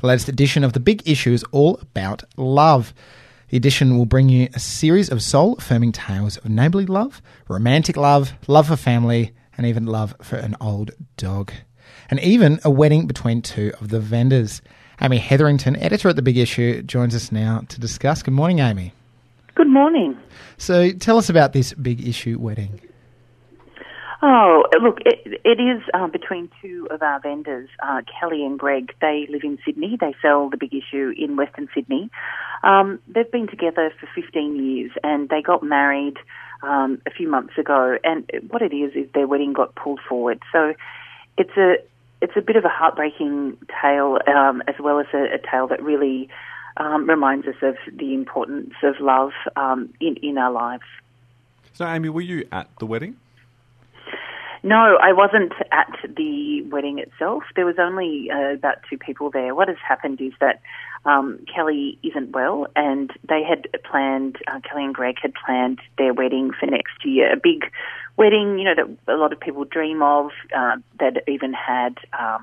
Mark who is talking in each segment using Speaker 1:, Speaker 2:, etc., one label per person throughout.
Speaker 1: The latest edition of The Big Issue is all about love. The edition will bring you a series of soul-affirming tales of neighbourly love, romantic love, love for family, and even love for an old dog. And even a wedding between two of the vendors. Amy Hetherington, editor at The Big Issue, joins us now to discuss. Good morning, Amy.
Speaker 2: Good morning.
Speaker 1: So tell us about this Big Issue wedding.
Speaker 2: Oh, look, it is between two of our vendors, Kelly and Greg. They live in Sydney. They sell The Big Issue in Western Sydney. They've been together for 15 years and they got married a few months ago. And what it is their wedding got pulled forward. So it's a bit of a heartbreaking tale, as well as a tale that really reminds us of the importance of love in our lives.
Speaker 3: So, Amy, were you at the wedding?
Speaker 2: No, I wasn't at the wedding itself. There was only about two people there. What has happened is that Kelly isn't well, and they had planned, Kelly and Greg had planned their wedding for next year, a big wedding, you know, that a lot of people dream of, that even had,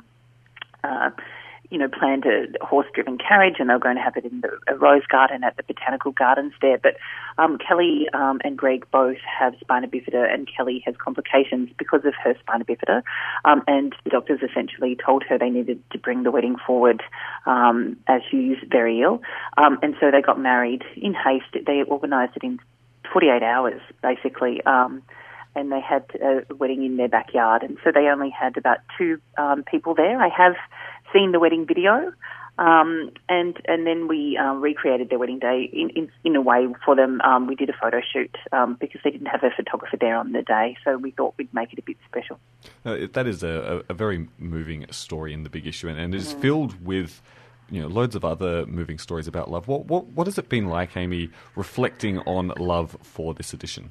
Speaker 2: planned a horse-driven carriage, and they were going to have it in the Rose Garden at the Botanical Gardens there. But Kelly and Greg both have spina bifida, and Kelly has complications because of her spina bifida. And the doctors essentially told her they needed to bring the wedding forward as she's very ill. And so they got married in haste. They organised it in 48 hours, basically. And they had a wedding in their backyard. And so they only had about two people there. I have seen the wedding video, and then we recreated their wedding day in a way for them. We did a photo shoot because they didn't have a photographer there on the day, so we thought we'd make it a bit special.
Speaker 3: That is a very moving story in The Big Issue, and it is filled with loads of other moving stories about love. What has it been like, Amy, reflecting on love for this edition?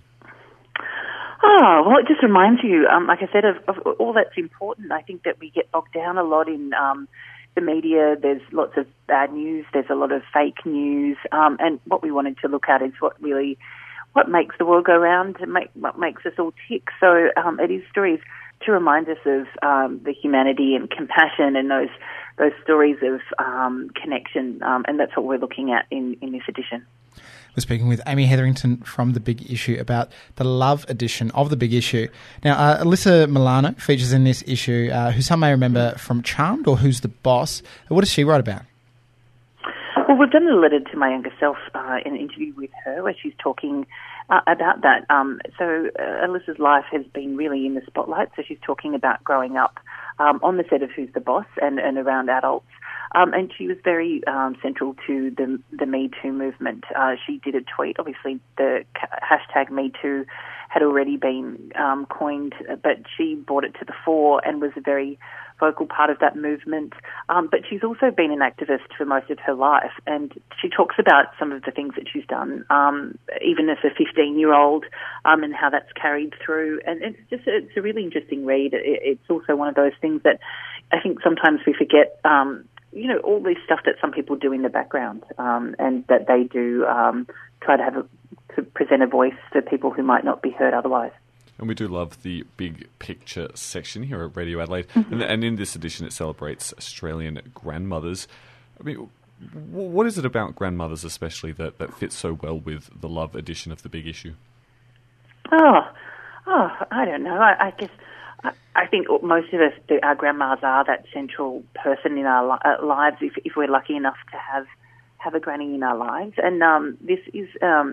Speaker 2: Oh, well, it just reminds you, like I said, of all that's important. I think that we get bogged down a lot in the media. There's lots of bad news. There's a lot of fake news. And what we wanted to look at is what makes the world go round, and what makes us all tick. So it is stories to remind us of the humanity and compassion and those stories of connection. And that's what we're looking at in this edition.
Speaker 1: We're speaking with Amy Hetherington from The Big Issue about the love edition of The Big Issue. Now, Alyssa Milano features in this issue, who some may remember from Charmed or Who's the Boss. What does she write about?
Speaker 2: Well, we've done a letter to my younger self in an interview with her where she's talking about that. So Alyssa's life has been really in the spotlight. So she's talking about growing up on the set of Who's the Boss and around adults. And she was very central to the Me Too movement. She did a tweet. Obviously, the hashtag Me Too had already been coined, but she brought it to the fore and was a very vocal part of that movement. But she's also been an activist for most of her life, and she talks about some of the things that she's done, even as a 15-year-old, and how that's carried through. And it's a really interesting read. It's also one of those things that I think sometimes we forget. All this stuff that some people do in the background, and that they do try to present a voice for people who might not be heard otherwise.
Speaker 3: And we do love the big picture section here at Radio Adelaide. Mm-hmm. And in this edition, it celebrates Australian grandmothers. I mean, what is it about grandmothers especially that fits so well with the love edition of The Big Issue?
Speaker 2: Oh, I don't know. I guess I think most of us, our grandmas are that central person in our lives if we're lucky enough to have a granny in our lives. And this is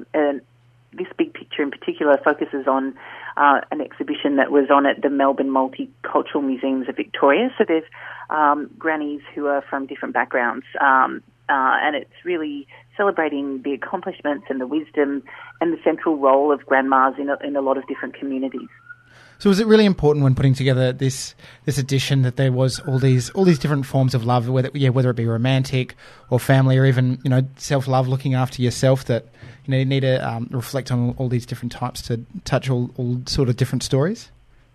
Speaker 2: this big picture in particular focuses on an exhibition that was on at the Melbourne Multicultural Museums of Victoria. So there's grannies who are from different backgrounds, and it's really celebrating the accomplishments and the wisdom and the central role of grandmas in a lot of different communities.
Speaker 1: So was it really important when putting together this edition that there was all these different forms of love, whether it be romantic or family or even self-love, looking after yourself, that you need to reflect on all these different types to touch all sort of different stories?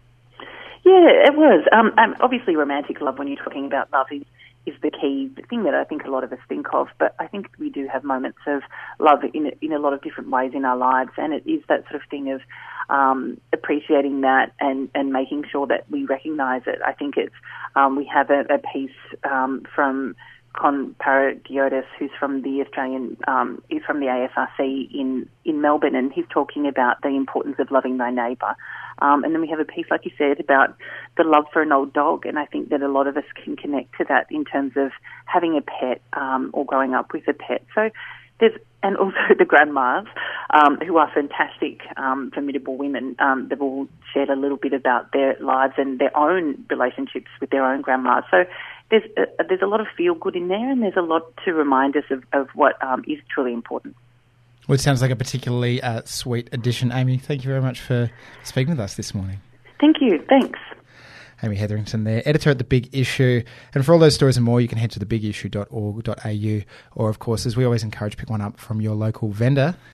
Speaker 2: Yeah, it was. Obviously, romantic love, when you're talking about love, is the key thing that I think a lot of us think of. But I think we do have moments of love in a lot of different ways in our lives, and it is that sort of thing of appreciating that and making sure that we recognise it. I think it's we have a piece from Comparagiotis, who's from the he's from the ASRC in Melbourne, and he's talking about the importance of loving thy neighbour. And then we have a piece, like you said, about the love for an old dog, and I think that a lot of us can connect to that in terms of having a pet or growing up with a pet. So and also the grandmas, who are fantastic, formidable women. They've all shared a little bit about their lives and their own relationships with their own grandmas. So there's a lot of feel good in there, and there's a lot to remind us of what is truly important.
Speaker 1: Well, it sounds like a particularly sweet addition. Amy, thank you very much for speaking with us this morning.
Speaker 2: Thank you. Thanks.
Speaker 1: Amy Hetherington there, editor at The Big Issue. And for all those stories and more, you can head to thebigissue.org.au, or, of course, as we always encourage, pick one up from your local vendor.